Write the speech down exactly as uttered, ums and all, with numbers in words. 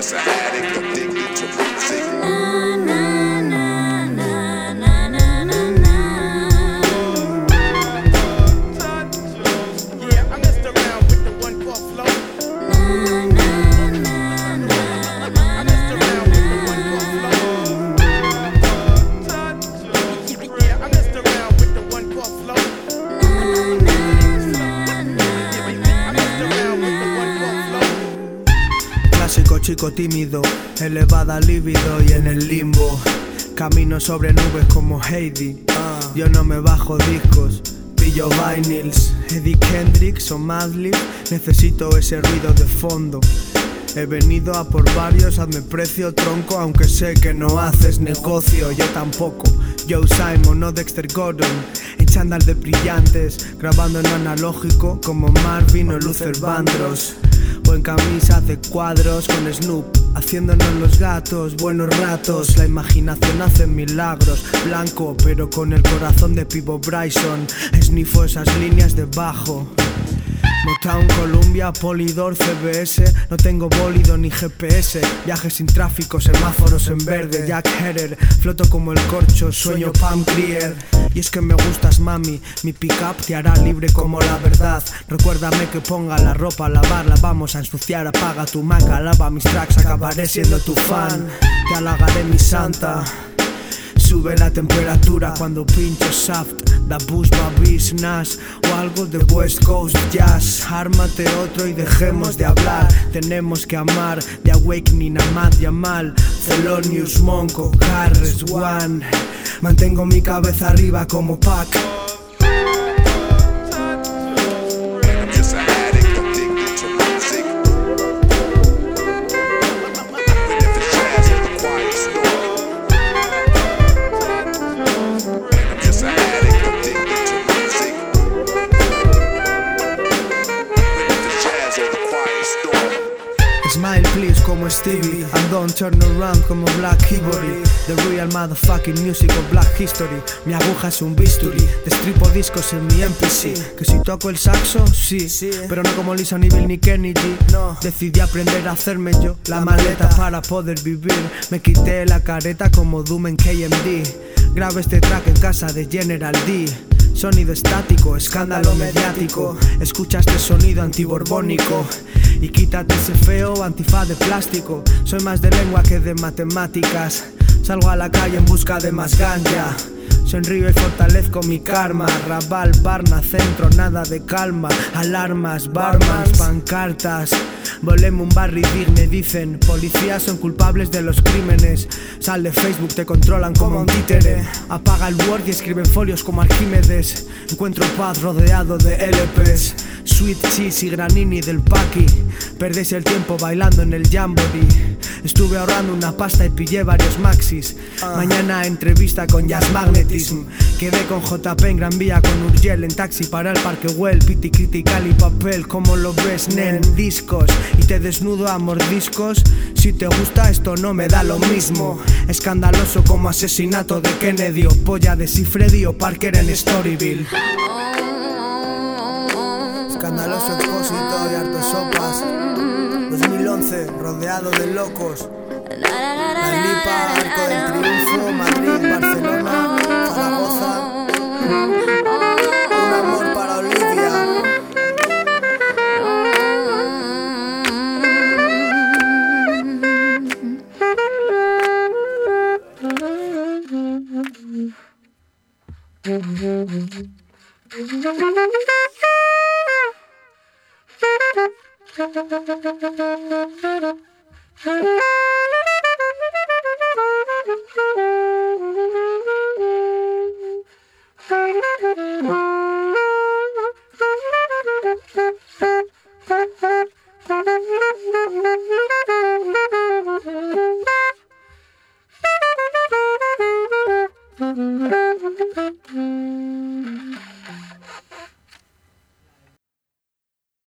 just an addict addicted to music. Na, na, na, na, na, na, na, na. Yeah, I messed around with the one called Flow. Na, na, na, na, I messed around with the one called Flow. Yeah, I messed around with the one called Flow. I messed around with the one called Flow. Clásico chico tímido, elevada libido y en el limbo. Camino sobre nubes como Heidi. Yo no me bajo discos, pillo vinyls. Eddie Kendricks o Madlib, necesito ese ruido de fondo. He venido a por varios, hazme precio tronco, aunque sé que no haces negocio, yo tampoco. Joe Simon, no Dexter Gordon, en chándal de brillantes, grabando en analógico como Marvin o Luther Vandross, o en camisas de cuadros con Snoop, haciéndonos los gatos, buenos ratos. La imaginación hace milagros, blanco pero con el corazón de Pivo Bryson. Esnifo esas líneas de bajo. Motown, Columbia, Polydor, C B S. No tengo bólido ni G P S. Viajes sin tráfico, semáforos en verde. Jack Herer, floto como el corcho, sueño Pam Grier. Y es que me gustas, mami, mi pick-up te hará libre como la verdad. Recuérdame que ponga la ropa a lavarla. Vamos a ensuciar, apaga tu maca, lava mis tracks, acabaré siendo tu fan. Te halagaré mi santa. Sube la temperatura cuando pincho Shaft, Da Bush, Babis, Nash o algo de West Coast Jazz. Ármate otro y dejemos de hablar. Tenemos que amar, de Awakening a Mad Yamal, Thelonious Monk, Carres One. Mantengo mi cabeza arriba como Pac. I'm just an addict addicted to music. And if it's jazz or the quiet storm. I'm just an addict addicted to music. And if it's jazz or the quiet storm. Smile please como Stevie, and don't turn around como Black Ivory. The real motherfucking music of Black History. Mi aguja es un bisturí, destripo discos en mi M P C. Que si toco el saxo, sí, pero no como Lisa, ni Bill, ni Kenny G. No, decidí aprender a hacerme yo la maleta para poder vivir. Me quité la careta como Doom en K M D. Grabé este track en casa de General D. Sonido estático, escándalo mediático. Escucha este sonido antiborbónico y quítate ese feo antifaz de plástico. Soy más de lengua que de matemáticas. Salgo a la calle en busca de más ganja. Sonrío y fortalezco mi karma. Raval, Barna, centro, nada de calma. Alarmas, barmans, pancartas. Volemos un barri digne, dicen. Policías son culpables de los crímenes. Sal de Facebook, te controlan como un títere. Apaga el Word y escribe en folios como Arquímedes. Encuentro paz rodeado de L Ps. Sweet cheese y granini del Paki. Perdéis el tiempo bailando en el Jamboree. Estuve ahorrando una pasta y pillé varios maxis. Mañana entrevista con Jazz Magnetism. Quedé con J P en Gran Vía con Urgel en taxi para el Parque Well. Piti critical y papel, como lo ves, nen, discos. Y te desnudo a mordiscos. Si te gusta esto no me da lo mismo. Escandaloso como asesinato de Kennedy o polla de si Freddy o Parker en Storyville. Escandaloso expósito y harto sopas. dos mil once, rodeado de locos. La Lipa, Arco del Triunfo, Madrid, Barcelona, Zaragoza. Un amor para Olivia. na.